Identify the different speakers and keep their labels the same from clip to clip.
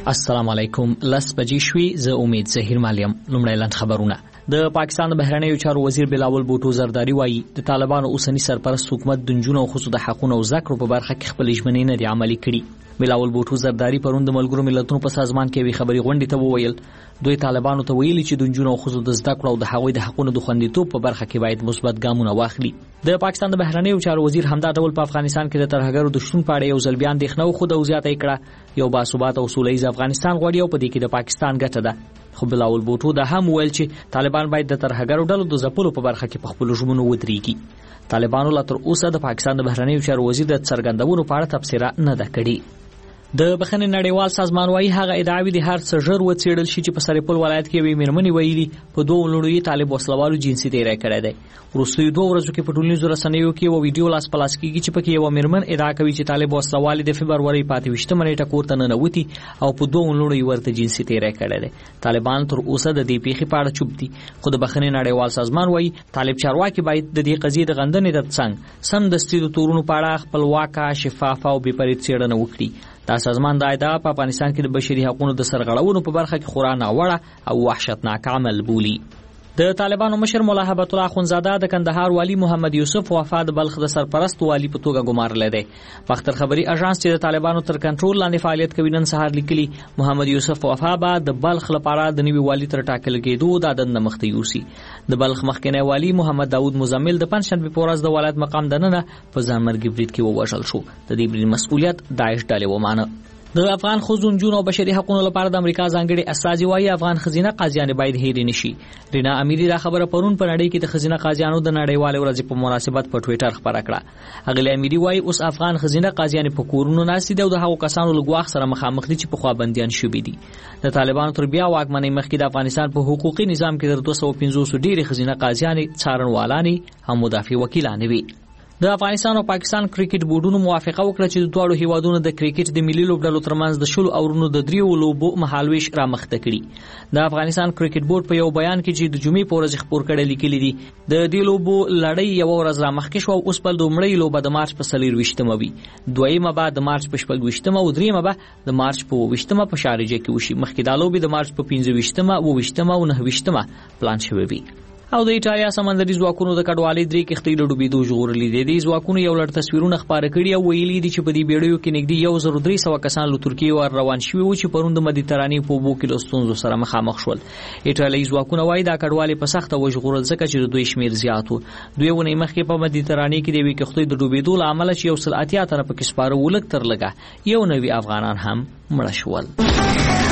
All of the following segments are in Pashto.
Speaker 1: السلام علیکم. لس بجې شوي. زه امید ظهیر مالیم. لومړی لاند خبرونه. د پاکستان د بهرنیو چارو وزیر بلاول بوټو زرداری وایي د طالبانو اوسنی سرپرست حکومت د نجونو او ښځو د حقونو او زده کړو په برخه کې خپل ژمنې نه دي عملي کړي. بلاول بوټو زرداری پرون د ملګرو ملتونو په سازمان کې وی خبري غونډې ته وویل دوی طالبانو ته ویلي چې د نجونو او ښځو د زده کړو او د هغوی د حقونو د خوندیتوب په برخه کې باید مثبت ګامونه واخلي. د پاکستان د بهرنیو چارو وزیر همدا ډول په افغانستان کې د ترهګرو د شتون په اړه یو ځل بیا اندېښنه وښوده او زیاته کړه یو باثباته او سوله ییز افغانستان غواړي او په دې کې د پاکستان ګټه ده. خو بلاول بوټو دا هم ویل چې طالبان باید د ترهګرو ډلو د ځپلو په برخه کې په خپل ژمنو ودرېږي. طالبانو لا تر اوسه د پاکستان د بهرنیو چارو وزیر د څرګندونو په اړه تبصره نه ده کړې. د بخښنې نړیوال سازمان وايي هغه ادعاوې د هر څه ژر وڅېړل شي چې په سرپل ولایت کې وی میرمنې ویلي په دوه لوړوي طالب وسلوالو جنسي تیری کړی دی. وروستیو 2 ورځو کې په ټولنیزو رسنیو کې یو ویډیو لاس په لاس کېږي چې پکې یو میرمن ادعا کوي چې طالب وسلوال د فبروري 28 نیټه کور ته ننوتي او په دوه لوړوي ورته جنسي تیری کړی دی. طالبان تر اوسه د دې پیښې په اړه چوپ دي. خو د بخښنې نړیوال سازمان وايي طالب چارواکي باید د دې قضیې د غندنې ترڅنګ سمدستي د تورونو په اړه خپلواکه شفافه او بېپرید څېړنه وکړي. دا سازمان د ادعا په افغانستان کې د بشري حقوقو د سرغړونو په برخه کې خورا ناوړه او وحشتناک عمل بولي. د طالبانو مشر مولا هبت الله اخونزاده د کندهار والی محمد یوسف وفا د بلخ د سرپرست والی په توګه ګمارلی دی. باختر خبري اژانس چې د طالبانو تر کنټرول لاندې فعالیت کوي نن سهار لیکلي محمد یوسف وفا به د بلخ لپاره د نوي والی تر ټاکل کېدو د دند مخته یوسي. د بلخ مخکنی والی محمد داود مزمل د پنځشنبه په ورځ د ولایت مقام دننه په ځانمرګي برید کې ووژل شو. د دې برید مسؤلیت داعش ډلې ومانه. د افغان ښځو نجونو او بشري حقوقو لپاره د امریکا ځانګړي استازي وايي افغان ښځینه قاضیان باید هېرې نشي. رینا امیری دا خبره پرون په نړۍ کې د ښځینه قاضیانو د نړیوالې ورځې په مناسبت په ټوئیټر خبره کړه. اغلی امیری وايي اوس افغان ښځینه قاضیان په کورونو ناستې دي او د هغو کسانو له ګواښ سره مخامخ دي چې پخوا بندیان شوي دي. د طالبانو تر بیا واکمنۍ مخکې د افغانستان په حقوقي نظام کې تر 250 ډېرې ښځینه قاضیانې څارنوالانې او مدافع وکیلانې وي. د افغانستان او پاکستان کرکټ بورډونو موافقه وکړه چې د دواړو هیوادونو د کرکټ د ملي لوبډلو ترمنځ د 10 اورونو د 3 لوبو مهالويش رامخته کړي. د افغانستان کرکټ بورډ په یو بیان کې چې د جمعې په ورځ خبر کړي لیکلي دي د دې لوبو لړۍ یو ورځ رامخکې شو او اوس په لومړۍ لوبه د مارچ په 24مه وي، دویمه به د مارچ په 24مه او دریمه به د مارچ په 20مه په شارجه کې وشي. مخکې دا لوبې د مارچ په 25مه، 20مه او 29مه پلان شوې وي. او د ایټالیا سمندري ځواکونو د کډوالۍ 3 کښتۍ له ډوبېدو ژغورلې دي. د ځواکونو یو لړ تصویرونه خپاره کړي او ویلي دي چې په دې بیړیو کې نږدې 1300 کسان له ترکیې ور روان شوي وو چې پرون د مدیترانې په اوبو کې له ستونزو سره مخامخ شول. ایټالیایي ځواکونه وایي دا کډوالۍ په سخته وژغورل ځکه چې د دوی شمیر زیات و. دوی ونې مخکې په مدیترانې کې د یوې کښتۍ د ډوبېدو له امله چې 180 تنه پکې سپاره ولګ تر لګه یو نوي افغانان هم مړه شول.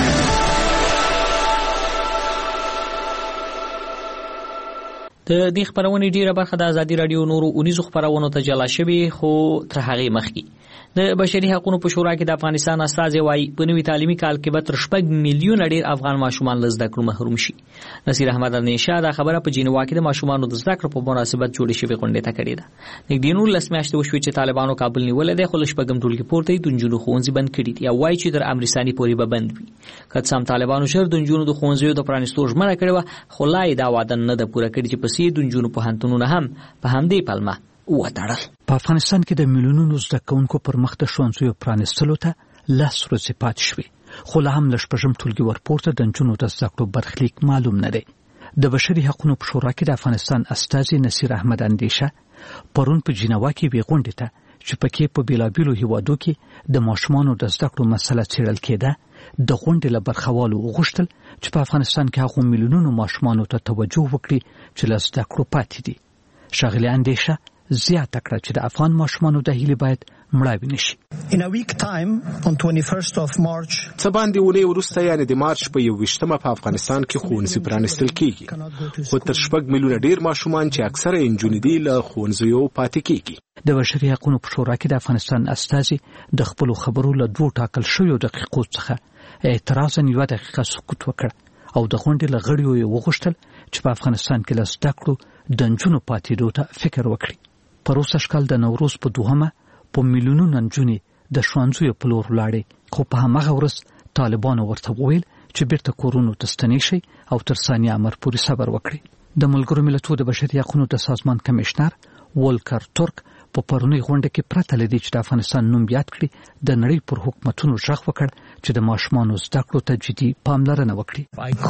Speaker 1: د دې خبرونې ډیره برخه د ازادي رادیو نورو 19 خبرونو ته جلا شوی خو تر هغه مخکې د بشري حقوقو په شورا کې د افغانستان استازي وايي په نوي تعلیمي کال کې به تر 6 میلیون ډیر افغان ماشومان له زده کړو محروم شي. نصیر احمد النشا دا خبره په جنیوا کې د ماشومانو د زده کړو په مناسبت جوړې شوې غونډې ته کړې ده. نږدې نور لسمیاشتې وشوې چې طالبانو کابل نیولې ده خو لشپږم ټولګي پورته د نجونو ښوونځي بند کړي دي او وايي چې تر امرستاني پورې به بند وي. که څم طالبانو شر د نجونو د ښوونځیو د پرانیستو ژمنه کړې و خو لا یې دا وعده نه ده پوره کړې چې پسې د نجونو په هنتونونه هم په همدې پلمه وتړل.
Speaker 2: په افغانستان کې د میلیونونو زده کوونکو پر مخ د ښوونځیو پرانیستلو ته 10 ورځې پاتې شوې خو لا هم له شپږم ټولګي ورپورته د نجونو د زده کړو برخلیک معلوم نه دی. د بشري حقوقو په شورا کې د افغانستان استازي نصیر احمد اندیشه پرون په جنیوا کې وی غونډې ته چې پکې په بیلابیلو هیوادو کې د ماشومانو د زده کړو مسله څېړل کېده د غونډې له برخوالو وغوښتل چې په افغانستان کې هغو میلیونونو ماشومانو ته توجه وکړي چې له زده کړو پاتې دي. ښاغلي اندیشه زیاته کړه چې د افغان ماشومانو د هیلې باید مړاوې نشي.
Speaker 3: In a week time on 21st of March
Speaker 4: څه باندې ونې وروسته یعنی د مارچ په 21مه په افغانستان کې ښوونځي پرانیستل کېږي خو تر 6 میلیونه ډیر ماشومان چې اکثره نجونې دي له ښوونځیو پاتې کېږي.
Speaker 2: د بشري حقوقو په شورا کې د افغانستان استازي د خپلو خبرو له 2 ټاکل شویو دقیقو څخه اعتراضاً 1 دقیقه سکوت وکړ او د غونډې له غړیو یې وغوښتل چې په افغانستان کې له زده کړو د نجونو پاتېدو ته فکر وکړي. په روسش کال د نوروز په 2مه په میلیونونو نجونې د ښوونځیو په لور ولاړې خو په هماغه ورځ طالبانو ورته وویل چې بیرته کورونو ته ستنې شي او تر ثانیه امر پورې صبر وکړي. د ملګرو ملتونو د بشري حقوقو د سازمان کمشنر وولکر تورک په پرونی غونډه کې پرته لدی چې د افغانستان نوم یاد کړي د نړۍ پر حکومتونو ژغ وکړ چې د ماشومانو زده کړو ته جدي پاملرنه وکړي.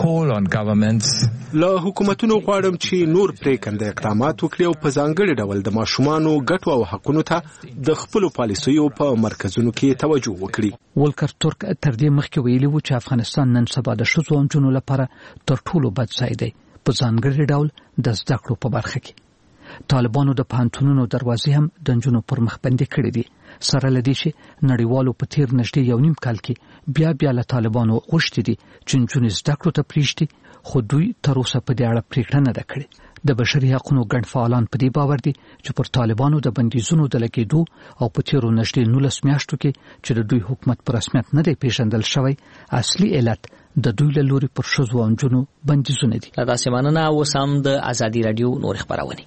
Speaker 4: له حکومتونو غواړم چې نور پریکنده اقدامات وکړي او په ځانګړي ډول د ماشومانو ګټو او حقوقو ته د خپل پالیسیو په مرکزونو کې توجه وکړي.
Speaker 2: ولکر ترک تر دې مخکې ویلي و چې افغانستان نن سبا د ښځو او نجونو لپاره تر ټولو بد ځای دی په ځانګړي ډول د زده کړو په برخه کې. طالبانو د پوهنتونونو دروازې هم د نجونو پر مخ بندي کړې دي، سره لدې چې نړیوالو په تیر نږدې 1.5 کال کې بیا له طالبانو غوښتي دي چې نجونې زده کړو ته پریږدي، خو دوی تر اوسه په دې اړه پریکړه نه ده کړې. د بشري حقوقو ګڼ فعالان په دې باور دي چې پر طالبانو د بندیزونو د لګېدو او په تیرو نږدې 19 میاشتو کې چې د دوی حکومت پر رسمیت نه دی پیژندل شوی، اصلي علت د دوی له لوري پر ښځو او نجونو بندیزونه دي.
Speaker 1: دا سیمانه اوس هم د ازادي رادیو نور خبرونه.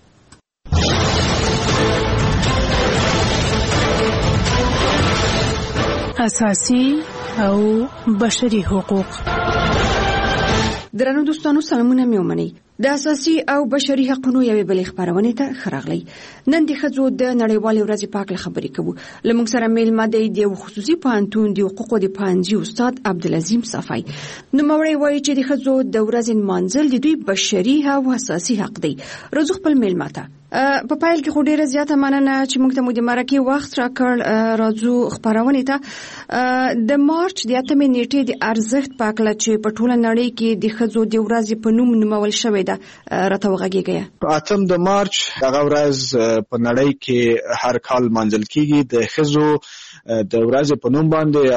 Speaker 5: اساسي او بشري حقوق.
Speaker 6: درنو دوستانو سلامونه مې ومنئ. د اساسي او بشري حقوقو یوې بلې خبرونه ته خراغلی. نن د ښځو د نړیوالې ورځې په اړه خبرې کوو. لمونږ سره میلمه دی د خصوصي پوهنتون د حقوقو د پوهنځي استاد عبدالعظیم صفای. نوموړی وایي چې د ښځو د ورځې نمانځل د دوی بشري او اساسي حق دی. راځو خپل میلمه ته. په پایل کې خو ډیره زیاته مننه چې موږ ته مو د مرکې وخت راکړ. راځو خبرونه ته د مارچ د 8 نیټې د ارزښت په اړه چې په ټوله نړۍ کې د ښځو د ورځې په نوم نومول شوی ده راته وغږیږي.
Speaker 7: 8 د مارچ دغه ورځ په نړۍ کې هر کال منځل کیږي د ښځو د ورځې په نوم باندې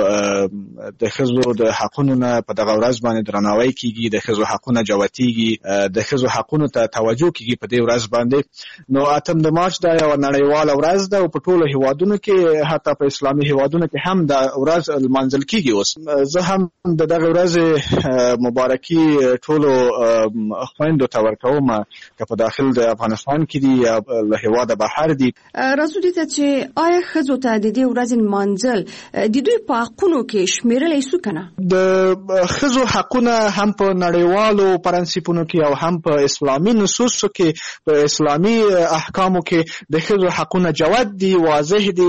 Speaker 7: او د ښځو د حقوقو نه په دغه ورځ باندې درناوی کیږي، د ښځو حقوقونه جوتیږي، د ښځو حقوقو ته توجه کیږي په دې ورځ باندې. نو 8 د مارچ دا یو نړیواله ورځ ده او په ټولو هیوادونو کې حتی په اسلامي هیوادونو کې هم دا ورځ منځل کیږي. اوس زه هم د دغه ورځ مبارکي ټولو خويندو ته ورکوم چې په داخل د افغانستان کې دي یا له هیواده بهر دي.
Speaker 6: راځو دې ته چې آیا ښځو ته د دې ورځې منځل د دوی په حقوقو کې شمیرل شي کنه؟
Speaker 7: د ښځو حقونه هم په نړیوالو پرنسپونو کې او هم په اسلامي نصوصو کې په اسلامي احکامو کې د ښځو حقونه جوت دي، واضح دي.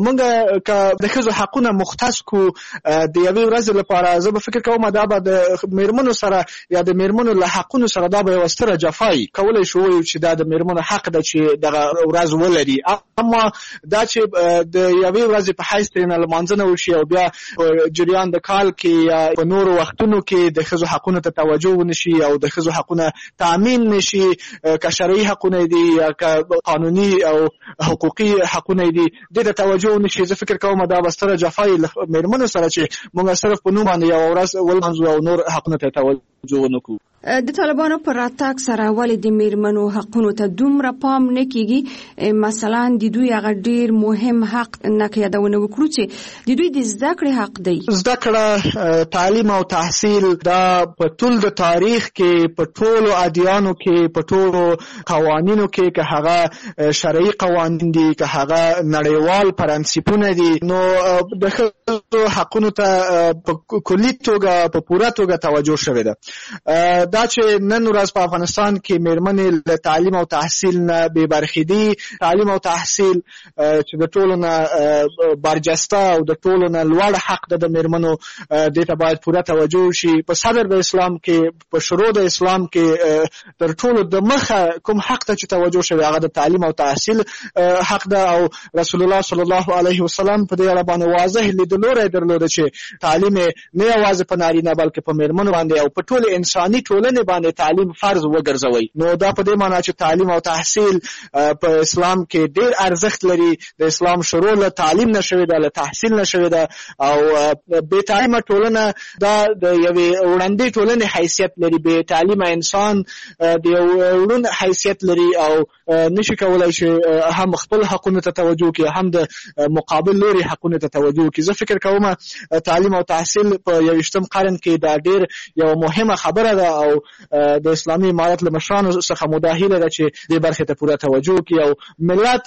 Speaker 7: موږ که د ښځو حقونه مختص کو د یوې ورځې لپاره، زه به فکر کوم دا به د میرمنو سره یا د میرمنو له حقونو سره دا به یو ستره جفای کولای شو چې دا د میرمنو حق ده چې دغه ورځ ولري. اما دا چې د یوې ورځې په حیث ترېنه لمانځنه وشي او بیا جریان د کال کې یا په نورو وختونو کې د ښځو حقونو ته توجه ونشي او د ښځو حقونه تامین نشي، که شرعي حقونه دي یا که قانوني او حقوقي حقونه دي د توجه نشي. زه فکر کوم دا به ستره جفای میرمنو سره چې موږ صرف په نوم باندې یو ورځ ولمانځو او نور حقونه ته توجه ونکړو.
Speaker 6: د طالبانو پر راتګ سره ولې د میرمنو حقونو ته دومره پام نه کیږي؟ مثلا د دوی هغه ډیر مهم حق نه یادونه وکړو چې د دوی د زده کړې حق دی.
Speaker 7: زده کړه، تعلیم او تحصیل دا په ټول د تاریخ کې په ټولو ادیانو کې په ټولو قوانینو کې که هغه شرعي قوانین دي که هغه نړیوال پرنسپونه دي، نو د ښځو حقونو ته په کلي توګه په پوره توګه توجه شوې ده. دا چې نن ورځ په افغانستان کې میرمنې له تعلیم او تحصیل نه بې برخې دي. تعلیم او تحصیل چې د ټولو نه برجسته او د ټولو نه لوړ حق ده د میرمنو، دې ته باید پوره توجه وشي. په صدر د اسلام کې، په شروع د اسلام کې تر ټولو د مخه کوم حق ته چې توجه شوی هغه د تعلیم او تحصیل حق ده او رسول الله صلی الله علیه وسلم په دې اړه باندې واضح لیدلوری درلوده چې تعلیم نه یوازې په نارینه بلکې په میرمنو باندې او په ټول انساني ټولنې باندې تعلیم فرض وګرځوي. نو دا په دې معنی چې تعلیم او تحصیل په اسلام کې ډېر ارزښت لري. د اسلام شروع له تعلیم نشوي ده، له تحصیل نشوي ده او بې تعلیمه ټولنه دا د یوې وړاندې ټولنې حیثیت لري. بې تعلیمه انسان د یو وړوند حیثیت لري او نشي کولای شي هم خپل حقونو ته توجه کوي هم د مقابل لوري حقونو ته توجه کوي. زه فکر کوم تعلیم او تحصیل په 21م قرن کې دا ډېر یو مهمه خبره ده او د اسلامي امارت له مشرانو څخه مداهله ده چې دې برخې ته پوره توجه کوي او ملت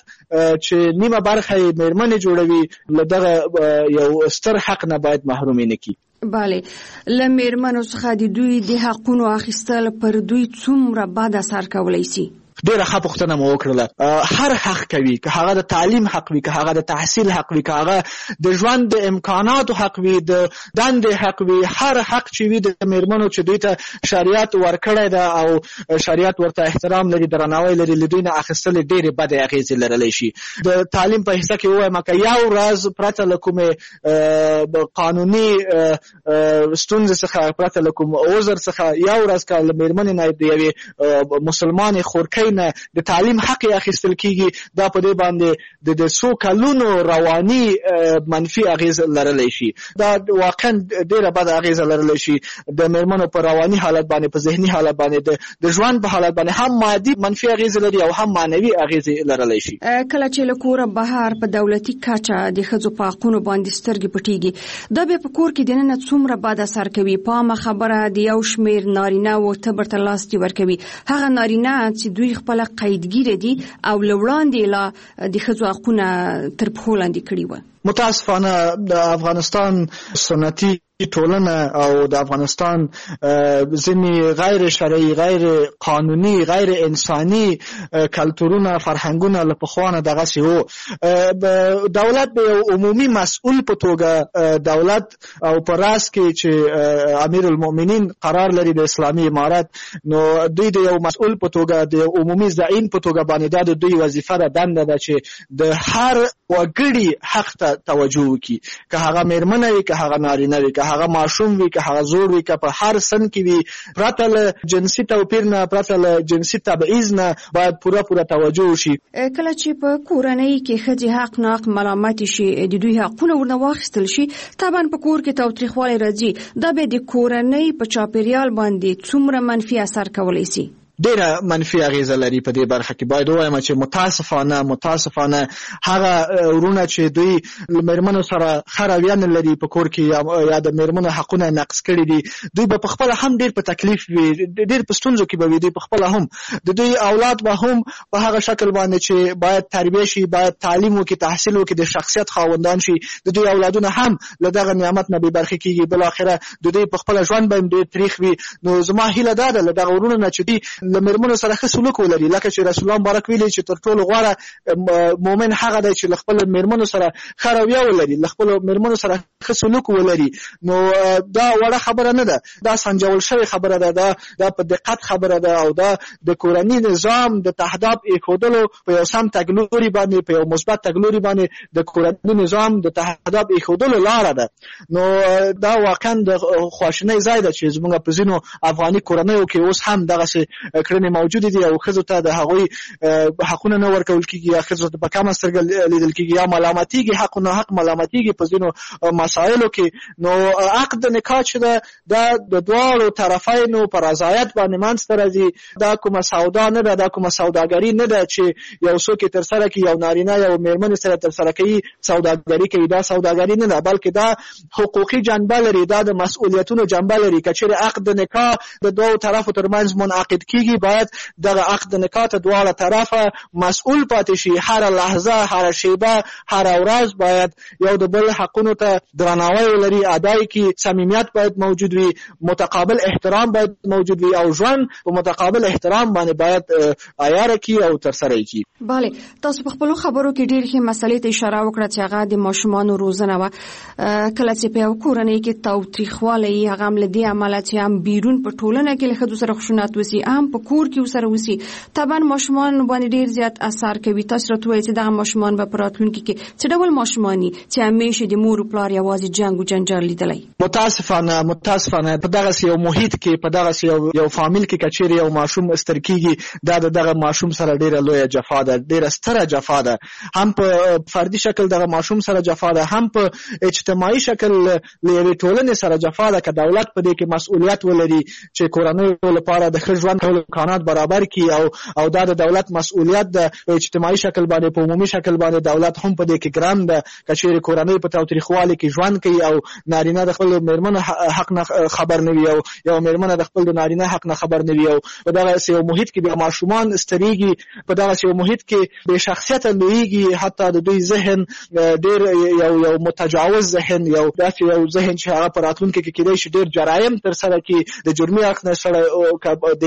Speaker 7: چې نیمه برخه میرمنې جوړوي له دغه یو ستر حق نه باید محروم نه کړي.
Speaker 6: بله، لمرمنو څخه د دوی د حقونو اخیستل پر دوی څومره بد اثر کولای شي؟
Speaker 7: ډیره ښه پوښتنه مو وکړله. هر حق کوي، که هغه د تعلیم حق وي، که هغه د تحصیل حق وي، که هغه د ژوند د امکاناتو حق وي، د دندې حق وي، هر حق چې وي د میرمنو چې دوی ته شریعت ورکړی ده او شریعت ورته احترام لري، درناوی لري، له دوی نه اخیستل ډېرې بدې اغېزې لرلی شي. د تعلیم په حصه کې ووایم که یو ورځ پرته له کومې قانوني ستونزې څخه، پرته له کوم عذر څخه، یو ورځ که له میرمنې نه د یوې مسلمانې خورکۍ نه د تعلیم حق یې اخیستل کېږي، دا په دې باندې د څو کلونو رواني منفي اغېز لرلی شي. دا واقعا ډېره بده اغېزه لرلی شي د میرمنو په رواني حالت باندې، په ذهني حالت باندې، د ژوند په حالت باندې، هم مادي منفي اغېزې لري او هم معنوي اغېزې لرلی شي.
Speaker 6: کله چې له کوره بهر په دولتي کچه د ښځو په حقونو باندې سترګې پټېږي، دا بیا په کور کې دننه څومره بد اثر کوي. په عامه خبره د یو شمېر نارینه و تبر ته لاستي ورکوي، هغه نارینه چې دوی خپله قیدګیره دي او له وړاندې لا د ښځو حقونه تر پښو لاندې کړي وه.
Speaker 7: متاسفانه د افغانستان سنتي ټولنه او د افغانستان ځینې غیر شرعي، غیر قانوني، غیر انساني کلتورونه، فرهنګونه له پخوانه دغسې وو. دولت د یو عمومي مسؤل په توګه دولت او په راس کې چې امیر المؤمنین قرار لري د اسلامي امارت، نو دوی د یو مسؤل په توګه، د یو عمومي زعیم په توګه باندې دا د دوی وظیفه ده، دنده ده چې د هر وګړي حق ته توجه وکړي، که هغه میرمنه وي، که هغه نارینه وي، که هغه ماشوم وي، که هغه زوړ وي، که په هر سن کې وي، پرته له جنسي توپیر نه، پرته له جنسي تبعیض نه باید پوره توجه وشي.
Speaker 6: کله چې په کورنۍ کې ښځې حق ناحق ملامتې شي، د دوی حقونه ورنه واخیستل شي، طبعا په کور کې تاوتریخوالی راځي. دا به د کورنۍ په چاپیریال باندې څومره منفي اثر کولی شي؟
Speaker 7: ډیره منفي اغیزه لري په دې برخه کې. باید ووایم چې متاسفانه هغه ورونه چې دوی میرمنو سره ښه رویه نه لري په کور کې یا د میرمنو حقونه نقض کړي دي، دوی به پخپله هم ډیر په تکلیف وي، ډیر په ستونزو کې به وي. دوی پخپله هم د دوی اولاد به هم په هغه شکل باندې چې باید تربیه شي، باید تعلیم وکړي، تحصیل وکړي، د شخصیت خاوندان شي، د دوی اولادونه هم له دغه نعمت نه بې برخې کېږي. بالاخره د دوی پخپله ژوند به هم ډېر تریخ وي. نو زما هیله دا ده له دغه ورونو نه چې دوی له میرمنو سره ښه سلوک ولري، لکه چې رسول الله مبارک ویلي چې تر ټولو غوره مؤمن هغه دی چې له خپلو میرمنو سره ښه رویه ولري، له خپلو میرمنو سره ښه سلوک ولري. نو دا وړه خبره نه ده، دا سنجول شوې خبره ده، دا په دقت خبره ده، او دا د کورني نظام د تهداب ایښودلو په یو سم تګلوري باندې، په یو مثبت تګلوري باندې د کورني نظام د تهداب ایښودلو لاره ده. نو دا واقعا د خواشینۍ ځای ده چې زموږ په ځینو افغاني کورنیو کې اوس هم دغسې کړنې موجودې دي او ښځو ته د هغوی حقونه نه ورکول کېږي، یا ښځو ته په کمه سترګه لیدل کېږي، یا ملامتېږي، حق نه حق ملامتېږي په ځینو مسایلو کې. نو عقد د نکاح چې ده، دا د دواړو طرفینو په رضایت باندې منځته راځي. دا کومه سودا نه ده، دا کومه سوداګري نه ده چې یو څوک یې ترسره کړي، یو نارینه یو میرمنې سره ترسره کوي، سوداګري کوي. دا سوداګري نه ده، بلکې دا حقوقي جنبه لري، دا د مسؤلیتونو جنبه لري. که چېرې عقد د نکاح د دوو طرفو ترمنځ منعقد کېږي، باید دغه عقد نکاح ته دواړه طرفه مسؤول پاتې شي. هر لحظه، هر شیبه، هر ورځ باید یو د بل حقونو ته درناوی ولري، ادای کی، صمیمیت باید موجود وي، متقابل احترام باید موجود وي، او ژوند په متقابل احترام باندې باید عیاره کی او ترسره کی.
Speaker 6: بله، تاسو په خپل خبرو کې ډېر ښه مسلې ته اشاره وکړه چې هغه د ماشومانو روزنه و. کله چې په یو کورنۍ کې تاوتریخوالی، هغه هم له دې امله چې هم بیرون په ټولنه کې له ښځو سره خشونت وسي، هم په کور کې ورسره وسي، طبعا ماشومان باندې ډېر زیات اثر کوي. تاسو راته وایئ چې دغه ماشومان به په راتلونکي کې څه ډول ماشومان دي چې همیشه د مور او پلار یوازې جنګ او جنجال لیدلی؟
Speaker 7: متاسفانه په دغسې یو محیط کې، په دغسې یو فامیل کې که چېرې یو ماشوم ستر کېږي، دا د دغه ماشوم سره ډېره لویه جفا ده، ډېره ستره جفا ده. هم په فردي شکل دغه ماشوم سره جفا ده، هم په اجتماعي شکل له یوې ټولنې سره جفا ده. که دولت په دې کې مسؤلیت ولري چې کورنیو لپاره د ښه ژوند کولو امکانات برابر کړي، او دا د دولت مسؤلیت ده. په اجتماعي شکل باندې، په عمومي شکل باندې دولت هم په دې کې ګران ده. که چېرې کورنۍ په تاوتریخوالي کې ژوند کوي او نارینه د خپل میرمنو حق نه خبر نه وي، او یو میرمنه د خپل د نارینه حق نه خبر نه وي، او په دغسې یو محیط کې بیا ماشومان سترېږي، په دغسې یو محیط کې بې شخصیته لویېږي. حتی د دوی ذهن ډېر یو متجاوز ذهن، یو داسې یو ذهن چې هغه په راتلونکي کې کېدای شي ډېر جرایم ترسره کړي، د جرمي اړخ نه سره د مسلې ته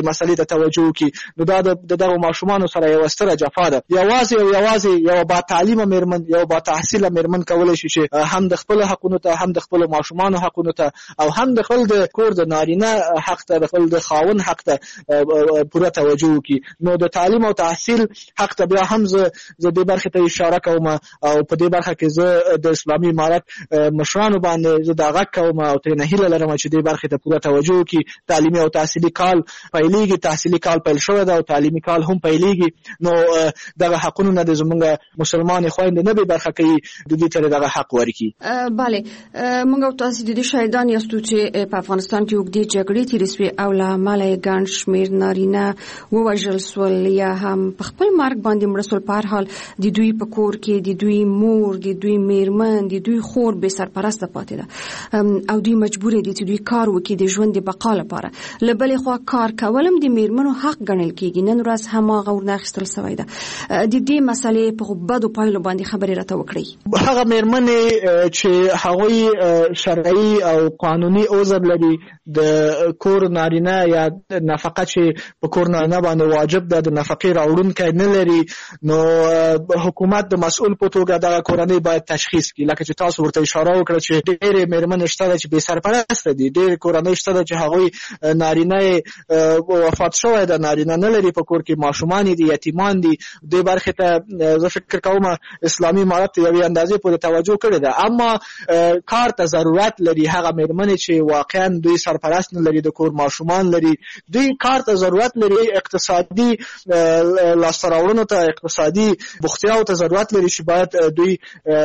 Speaker 7: ته توجه وکړي. نو دا د دغه ماشومانو سره یو ستره جفا ده. یوازې یو با تعلیمه میرمن، یو با تحصیله میرمن کولی شي چې هم د خپل حقونو ته، هم د خپل ماشومانو حقونو ته، او هم د خپل د کور د نارینه حق ته، د خپل د خاوند حق ته پوره توجه وکړي. نو د تعلیم او تحصیل حق ته بیا هم زه دې برخې ته اشاره کوم، او په دې برخه کې زه د اسلامي امارت مشرانو باندې زه دا غږ کوم او ترې هیله لرم چې دې برخې ته پوره توجه وکړي. تعلیمي او تحصیلي کال پیلېږي، تحصیلي کال پیل شوی ده او تعلیمي کال هم پیلېږي. نو دغه حقونه نه د زموږ مسلمان خویندې نه به برخه کوي د دې ته دغه حق ورکړي.
Speaker 6: بله، موږ او تاسو د دې شاهدان یاستو چې په افغانستان کې اوږدې جګړې تېرې سوې او له امله یې ګڼ شمېر نارینه ووژل سول یا هم په خپل مرګ باندې مړه سول. په هر حال د دوی په کور کې د دوی مور، د دوی میرمن، د دوی خور بې سرپرسته پاتې ده او دوی مجبور دي چې دوی کار وکړي د ژوند د بقا لپاره. له بلې خوا کار کول هم د میرمنو حق ګڼل کېږي. نن ورځ هماغه ورنه اخیستل سوی ده. د دې مسلې په بدو پایلو باندې خبرې راته وکړئ.
Speaker 7: هغه میرمنې چې هغوی شرعي او قانوني عذر لري، د کور نارینه یا نفقه چې په کور نارینه باندې واجب ده، د نفقې راوړونکی نه لري، نو حکومت د مسؤل په توګه دغه کورنۍ باید تشخیص کړي. لکه چې تاسو ورته اشاره وکړه چې ډېرې میرمنې شته ده چې بې سرپرسته دي، ډېرې کورنۍ شته ده چې هغوی نارینه وفات شوی ده، نارینه نه لري په کور کې، ماشومان دي، یتیمان دي. دې برخې ته زه فکر کوم اسلامي امارت یوې اندازې پورې توجه کړې ده. اما کار ته ضرورت لري هغه میرمنې چې واقعا دوی سرپرست نه لري، د کور ماشومان لري، دوی کار ته ضرورت لري، اقتصادي لاسته راوړنو ته، اقتصادي بوختیاو ته ضرورت لري چې باید دوی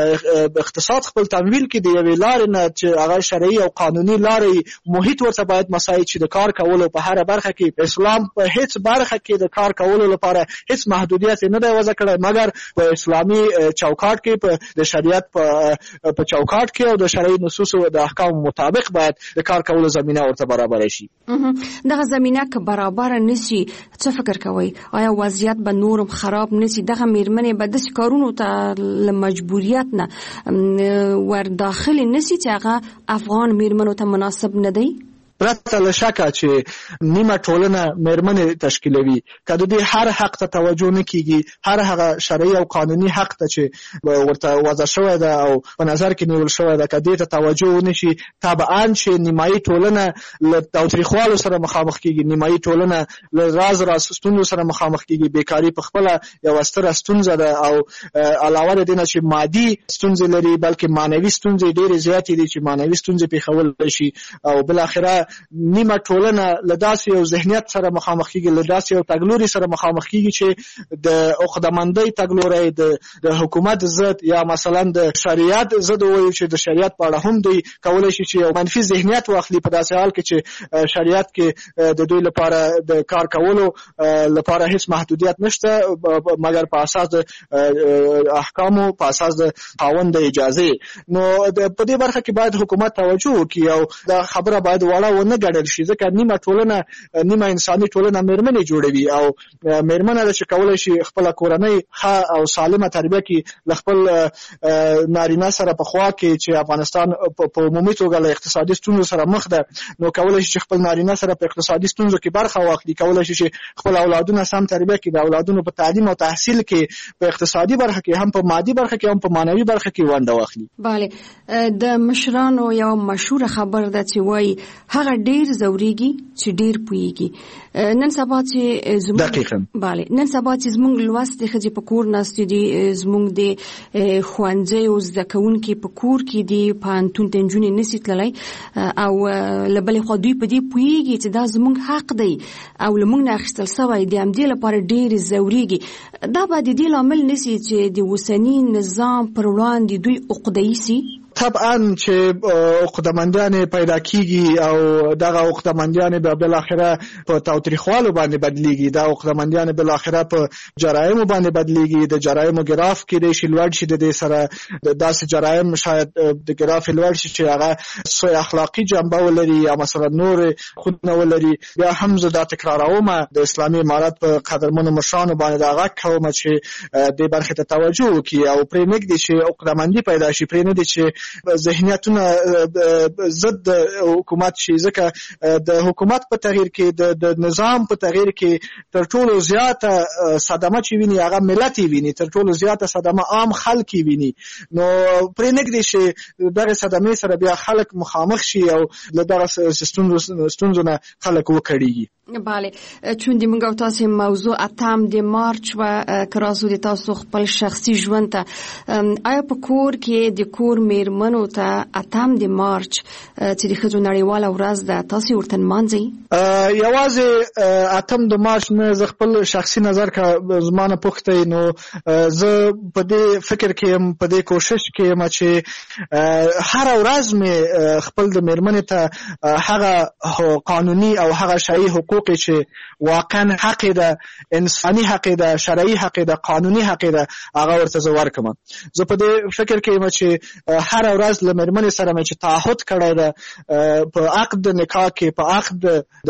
Speaker 7: اقتصاد خپل تمویل کړي د یوې لارې نه چې هغه شرعي او قانوني لارې محیط ورته باید مساعد چې د کار کولو په هر برخه کې اسلام په هیڅ برخه کې د کار کولو لپاره هیڅ محدودیت نه دی وضع کړی، مګر په اسلامي چوکاټ کې، په د شریعت په چوکاټ کې او د شرعي نصوص او د احکام مطابق باید د کار کولو زمینه ورته برابر شي.
Speaker 6: دغه زمینه که برابر نشي څه فکر کوئ؟ آیا وضعیت به نورم خراب نشي؟ دغه میرمنې به داسې کارونو ته له مجبوریت نه ور داخل نشي چې هغه افغان میرمنو ته مناسب نه دی؟
Speaker 7: پرته له شکه چې نیمه ټولنه میرمنې تشکیلوي، که د دې هر حق ته توجه نه کیږي، هر هغه شرعي او قانوني حق ته چې ورته وضع شوی ده او په نظر کې نیول شوی ده، که دې ته توجه ونشي، طبعا چې نیمایي ټولنه له تاوتریخوالو سره مخامخ کیږي، نیمایي ټولنه له راز ستونزو سره مخامخ کیږي. بیکاري په خپله یوه ستره ستونزه ده او علاوه د دې نه چې مادي ستونزې لري، بلکې معنوي ستونزې ډېرې زیاتې دي چې معنوي ستونزې پېښولی شي او بالاخره نیمه ټولنه له داسې یو ذهنیت سره مخامخ کیږي، له داسې یو تګلوري سره مخامخ کیږي چې د عقدهمندۍ تګلوری، د حکومت ضد یا مثلا د شریعت ضد وایو چې د شریعت په اړه هم دوی کولی شي چې یو منفي ذهنیت واخلي، په داسې حال کې چې شریعت کې د دوی لپاره د کار کولو لپاره هیڅ محدودیت نشته، مګر په اساس د احکامو، په اساس د خاوند د اجازې. نو په دې برخه کې باید حکومت توجه وکړي او دا خبره باید وړه ونه ګڼل شي، ځکه نیمه ټولنه، نیمه انساني ټولنه میرمنې جوړوي او میرمنه ده چې کولی شي خپله کورنۍ ښه او سالمه تربیه کړي، له خپل نارینه سره په خوا کې چې افغانستان په عمومي توګه له اقتصادي ستونزو سره مخ ده، نو کولی شي چې خپل نارینه سره په اقتصادي ستونزو کې برخه واخلي، کولی شي چې خپل اولادونه سم تربیه کړي، د اولادونو په تعلیم او تحصیل کې، په اقتصادي برخه کې، هم په مادي برخه کې، هم په معنوي برخه کې ونډه واخلي.
Speaker 6: بله، د مشرانو یو مشهوره خبر ده چې وایي هغه ډیر زوريږي چې ډیر پويږي. نن سبا چې
Speaker 7: دقیقاً
Speaker 6: bale نن سبا چې زموږ لوست خځې په کور ناستې دي، زموږ د ښوونځي او زده کوونکي په کور کې دي، پوهنتون ته نجونې نشي تللی او له بلې خوا دوی په دې پوهېږي چې دا زموږ حق دی او له موږ نه اخیستل سوی د همدې لپاره ډېرې زورېږي. دا به د دې لامل نشي چې د اوسني نظام پر وړاندې دوی عقده‌ای سي؟
Speaker 7: طبعا چې عقده‌مندیان پیدا کیږي او دغه عقده‌مندیان به بالاخره په تاوتریخوالو باندې بدلیږي، دا عقده‌مندیان بالاخره په جرایمو باندې بدلیږي، د جرایمو ګراف کې د شلوړ شي، د سره داسې جرایم شاید د ګراف لوړ شي چې هغه سوء اخلاقی جنبه ولري یا مثلا نور خودنه ولري. بیا هم زه دا تکراروم، د اسلامي امارت په قدرمنو مشرانو باندې دا غږ کوم چې د برخې ته توجه وکړي او پرې نږدې چې عقده‌مندي پیدا شي، پرې نه دي چې ذهنیتونه ضد حکومت شي، ځکه د حکومت په تغییر کې د نظام په تغییر کې تر ټولو زیاته صدمه چې ویني هغه ملت ویني، تر ټولو زیاته صدمه عام خلک ویني. نو پرې نږدې شي دغه صدمې سره بیا خلک مخامخ شي او له دغه ستونزو نه خلک وکړيږي.
Speaker 6: بله، چون د موږ او تاسو موضوع اتم د مارچ و کراسو د تاسو خپل شخصي ژوند ته، آیا په کور کې د کور میرمنو ته اتم د مارچ چې د ښځو نړیواله ورځ ده تاسو ورته نمانځئ؟
Speaker 7: یوازې اتم د مارچ نه زه خپل شخصي نظر کا زمانه پوښتې، نو زه په دې فکر کې يم، په دې کوشش کې يم چې هر ورځ مې خپل د میرمنې ته هغه قانوني او هغه شرعي حقوق چې واقعا حق ده، انساني حق ده، شرعي حق ده، قانوني حق ده، هغه ورته زه ورکم. زه په دې فکر کې یم چې هر ورځ له میرمنې سره مې چې تعهد کړی ده په عقد نکاح کې، په عقد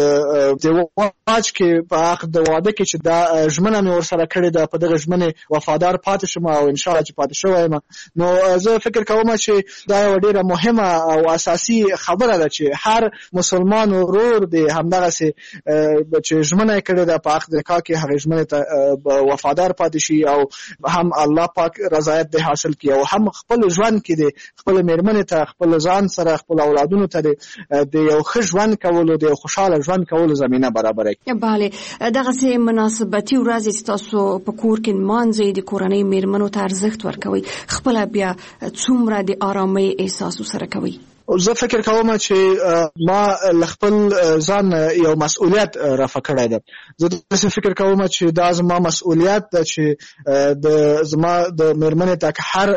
Speaker 7: د واج کې، په عقد د واده کې چې دا ژمنه مې ورسره کړې ده، په دغه ژمنې وفادار پاتې شم او ان شاء الله چې پاتې شوی یم. نو زه فکر کوم چې دا یو ډیره مهمه او اساسي خبره ده چې هر مسلمان ورور دی همدغه چې ژمنه کړې ده په عقد نکاح کې هغه ژمنه ته وفادار پاتې شي او هم الله پاک رضایت دې حاصل کړي او هم خپل ژوند کې دې خپل میرمنې ته، خپل ځان سره، خپل اولادونو ته د یو ښه ژوند کولو، د یو خوشاله ژوند کولو زمينه برابره کړي.
Speaker 6: بله، دغه سه مناسبتي ورځ چې تاسو په کور کې نمانځئ، د کورنۍ میرمنو ته ارزښت ورکوي، خپل بیا څومره د آرامۍ احساس سره کوي؟
Speaker 7: زه فکر کوم چې ما خپل ځان یو مسؤلیت رافع کړی ده. زه داسې فکر کوم چې دا زما مسؤلیت ده چې زما د میرمنې ته هر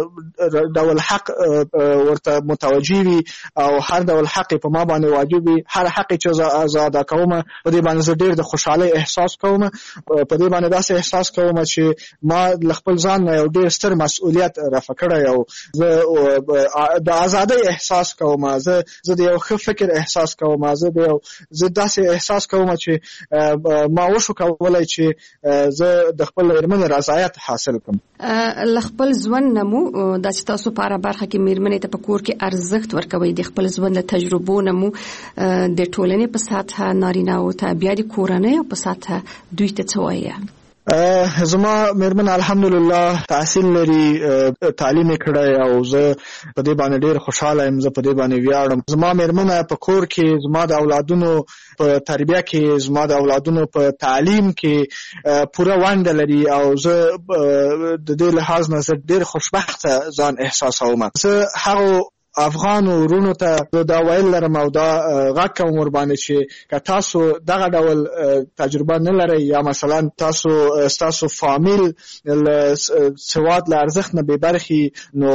Speaker 7: ډول حق ورته متوجه وي او هر ډول حق په ما باندې واجب وي. هر حق چې زه ادا کوم په دې باندې زه ډېر د خوشحالۍ احساس کوم، په دې باندې داسې احساس کوم چې ما خپل ځان یو ډېر ستر مسؤلیت رافع کړی او زه د ازادۍ احساس کوم، زه د یو ښه فکر احساس کوم، زه داسې احساس کوم چې ما وشو کولای چې زه د خپل میرمنې رضایت حاصل کړم.
Speaker 6: له خپل ژوند نمو د تاسو په اړه برخه کې میرمنې ته په کور کې ارزښت ورکوي، د خپل ژوند تجربو نمو د ټولنې په سطح نارینه او ته بیا د کورنۍ په سطح دوی ته څه وایي؟
Speaker 7: زما میرمن الحمدلله تحصیل لري، تعلیم کړی او زه په دې باندې ډېر خوشاله یم، زه په دې باندې ویاړم. زما میرمن په کور کې زما د اولادونو په تربیه کې، زما د اولادونو په تعلیم کې پوره ونډه لري او زه د دې لحاظ نه ډېر خوشبخته ځان احساسوم. زه هغه افغان ورونو ته دا ویل لرم او دا غږ کوم ور باندې چې که تاسو دغه ډول تجربه نه لرئ یا مثلا تاسو فامیل سواد له ارزښت نه بې برخې، نو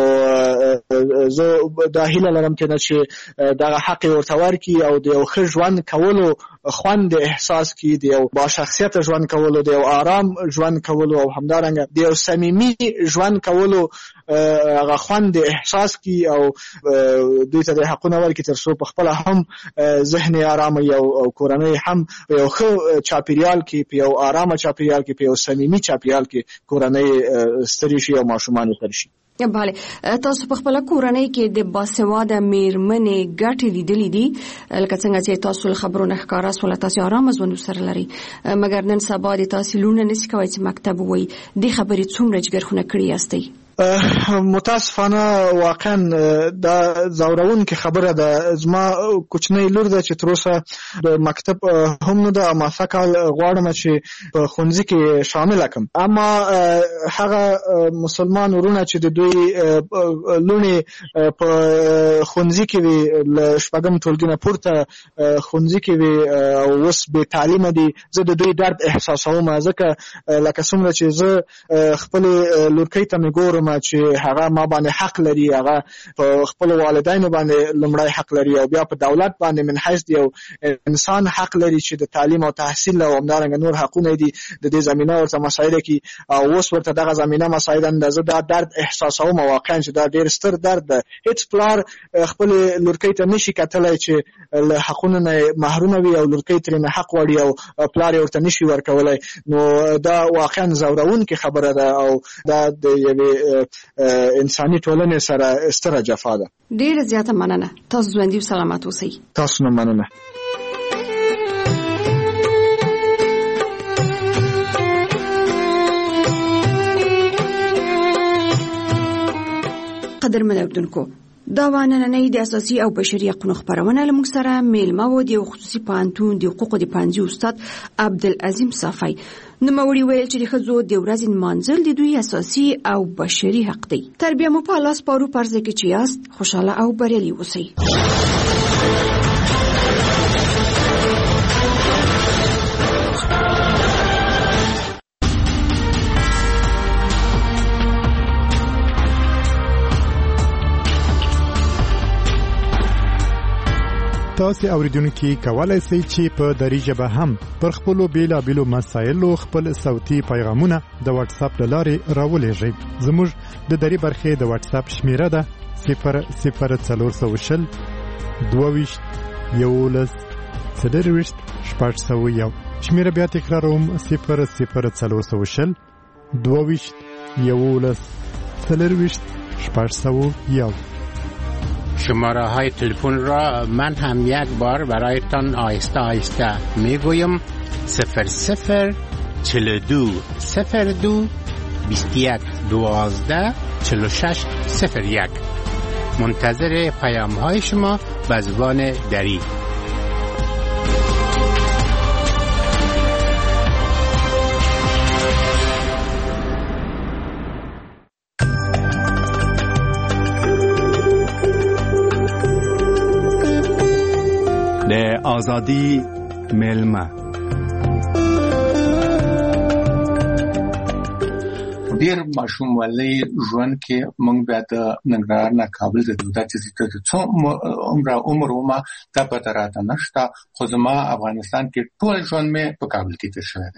Speaker 7: زه دا هیله لرم چې دغه حق ورته ورکړي او د یو ښه ژوند کولو خوند احساس کړي، د یو با شخصیت ژوند کولو، د یو آرام ژوند کولو او همدارنګه د یو صمیمي ژوند کولو هغه خوند احساس کړي او دوی ته د حقونه ورکړي تر څو په خپل هم ذهني آرامه او کورنۍ هم په یو ښه چاپیریال کې، په یو آرامه چاپیریال کې، په یو صمیمي چاپیریال کې کورنۍ ستړي شي او ماشومان ستړي شي.
Speaker 6: بله، تاسو په خپل کورنۍ کې د باسواده میرمنې ګټې لیدلې دي، لکه څنګه چې تاسو له خبرونو ښکاره سول تاسو آرام ژوند سره لري، مګر نن سبا د تاسو لونه نشي کوي چې مکتب وای د خبرې څومره جګرخونه کړی یاستئ؟
Speaker 7: متاسفانه واقعا دا زورون کې خبره ده. زما کوچنی لور ده چې تر اوسه د مکتب هم نه ده، اما فکر غواړم چې په ښوونځي کې شامل کړم. اما هغه مسلمان ورونه چې د دوی لونې په ښوونځي کې وي، له شپږم ټولګي نه پورته ښوونځي کې وي او اوس بې تعلیمه دي، زه د دوی درد احساسوم، ځکه لکه څومره چې زه خپل لورکۍ ته مې ګورم چې هغه ما باندې حق لري، هغه په خپل والدینو باندې لومړی حق لري او بیا په دولت باندې من حیث یو انسان حق لري چې د تعلیم او تحصیل او همدارنګه نور حقونه دي د دې زمينه ورته مسایل کې او اوس ورته دغه زمينه مسایل اندازه دا درد احساسوم، واقعا چې دا ډېر ستر درد ده. هیڅ پلار خپل لورکۍ ته نشي کتلای چې له حقونو نه محروم وي او لورکۍ ترې نه حق وړي او پلار ورته نشي ورکولای. نو دا واقعا زورون کې خبره ده او دا د یوې انساني ټولنې سره ستره جفا ده.
Speaker 6: ډېر زیاته مننه. تاسو ژوندي او سلامت اوسئ.
Speaker 7: تاسو نه مننه.
Speaker 6: قدرمن اوردونکو، دا نننۍ د اساسي او بشري حقوقو خبرونه لمږ سره میلمه و د خصوصي پوهنتون د حقوقو د پوهنځي استاد عبدالعظیم صافی. نوموړي ویل چې د ښځو د ورځې نمانځل د دوی اساسي او بشري حق دی. تر بیا مو په الله سپارو، په ارزه کې چې یاست خوشحاله او بریالي اوسئ.
Speaker 8: تاسو اوریدونکو کولای شئ چې په دری ژبه هم پر خپل بیلابېلو مسایلو خپل صوتي پیغامونه د واتس اپ لارې راولېږئ. زموږ د دری برخې د واتس اپ شمیره ده 00420 22 11 401. شمیره بیا تکراروم 00420 22 11 401.
Speaker 9: شماره های تلفن را من هم یک بار برایتان آهسته آهسته میگویم. 00 42 02 21 12 46 01. منتظر پیام های شما به زبان دری.
Speaker 10: د آزادی میلمه.
Speaker 11: ډیر ماشوم ولې ژوند کې موږ بیا د ننګرهار نه کابل ته د څو عمر وما تا پته راته نشته، خو زما افغانستان کې ټول ژوند مې په کابل کې تیر شوی دی.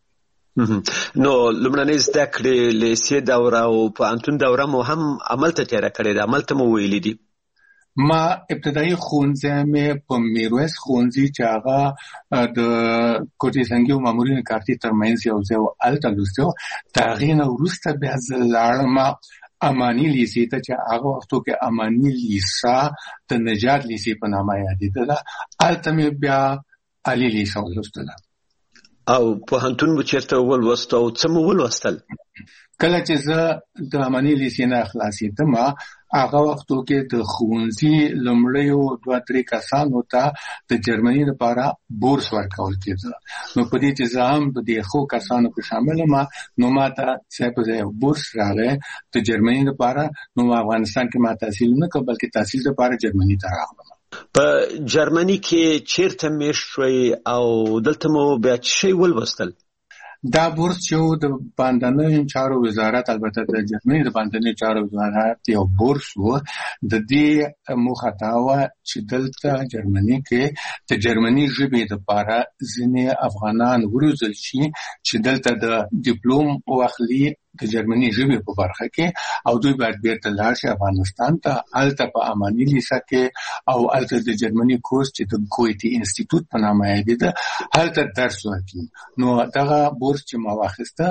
Speaker 12: نو لومړنۍ زده کړې لیسې دوره او پوهنتون دوره مو هم عمل ته تیاره کړې ده، عمل ته مو ویلي دي؟
Speaker 11: ما ابتدایي ښوونځی مې په میرویس ښوونځي چې هغه د کوټې سنګي او مامورین کارتي ترمنځ یو ځای و، هلته لوستی و. د هغې نه وروسته بیا زه لاړم اماني لیسې ته چې هغه وختو کې اماني لیسه د نجات لیسې په نامه یادېدله. هلته مې بیا عالي لیسه ولوستله.
Speaker 12: او پوهنتون مو چېرته ولوست او څه مو ولوستل؟
Speaker 11: کله چې زه د اماني لیسې نه خلاصېدم، هغه وختو کې د ښوونځي لومړیو 2-3 کسانو ته د جرمني لپاره بورس ورکول کېده. نو په دې چې زه هم د دې ښو کسانو کې شامل یم، نو ما ته په ځای بورس راغی د جرمني لپاره. نو افغانستان کې ما تحصیل نه کړ، بلکې تحصیل لپاره جرمني ته راغلم.
Speaker 12: په جرمني کې چیرته میشت شوئ او دلته مو بیا څه شی ولوستل؟
Speaker 11: دا بورس چې د باندنیو چارو وزارت، البته د جرمني د باندنیو چارو وزارت یو بورس و، د دې موخه دا وه چې دلته جرمني کې د جرمني ژبې لپاره ځینې افغانان وروزل شي چې دلته د ډیپلوم واخلي د جرمني ژبې په برخه کې، او دوی باید بیرته لاړ شي افغانستان ته. هلته په اماني لیسه کې او هلته د جرمني کورس چې د ګویتي انسټیټوټ په نامه یادېده، هلته درس ورکوي. نو دغه بورس چې ما واخیسته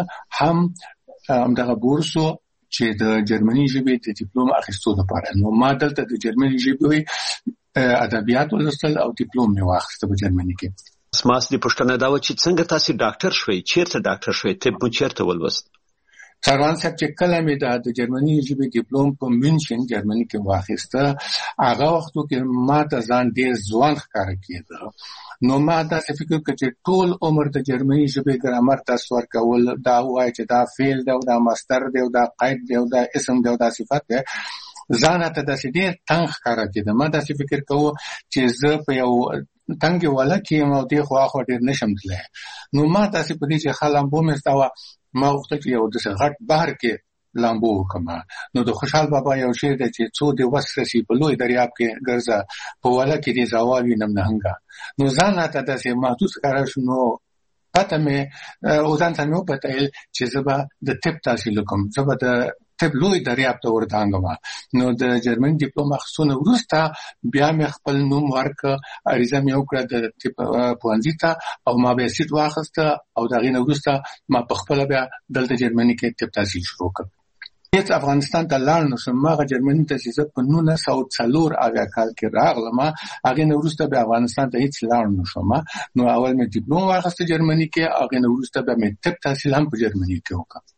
Speaker 11: همدغه بورس و چې د جرمني ژبې د ډیپلوم اخیستو لپاره. نو ما دلته د جرمني ژبې ادبیات ولوستل او ډیپلوم مې واخیسته په جرمني کې.
Speaker 12: زما اصلي پوښتنه دا وه چې څنګه تاسې ډاکټر شوئ؟ چېرته ډاکټر شوئ؟ طب مو چېرته ولوست؟
Speaker 11: سروان صاحب چې کله مې د جرمني ژبې ډیپلوم په مینشن جرمني کې واخیسته، هغه وختو کې ما ته ځان ډېر ځوان ښکاره کېده. نو ما داسې فکر وکړ چې ټول عمر د جرمني ژبې ګرامر درس ورکول، دا وایي چې دا فعل دی او دا مصدر دی او دا قید دی او دا اسم دی او دا صفت دی، ځان ته داسې ډېر تنګ ښکاره کېده. ما داسې فکر کوو چې زه په یو تنګې وله کې یم او دې خوا خوا ډېر نشم تللی. نو ما داسې په دې چې ښه لامبو مې زده وه، ما غوښتل چې یو داسې غټ بحر کې لامبو وکړم. نو د خوشحال بابا یو شعر دی چې څو دې وس رسي په لوی دریاب کې ګرځه، په وله کې دې زوال وینم نهنګه. نو ځان راته داسې محسوس ښکاره شو. نو پته مې ځان ته مې وپتیل چې زه به د طب تحصیل وکړم، زه به د طب لوی دریاب ته ورتانګم. نو د جرمني ډیپلوم اخیستو نه وروسته بیا مې خپل نوم ورکړ، عریضه مې وکړه د طب پوهنځي ته، او ما بیا سیټ واخیسته او د هغې نه وروسته ما په خپله بیا دلته جرمني کې طب تحصیل شروع کړ. هیڅ افغانستان ته لاړ نشم. ما جرمني ته چې په 1904 کال کې راغلم، هغه نه وروسته به افغانستان ته هیڅ لاړ نشم. نو اول مې ډیپلوم واخیسته جرمني کې، هغه نه وروسته به مې طب تحصیل هم په جرمني کې وکړ.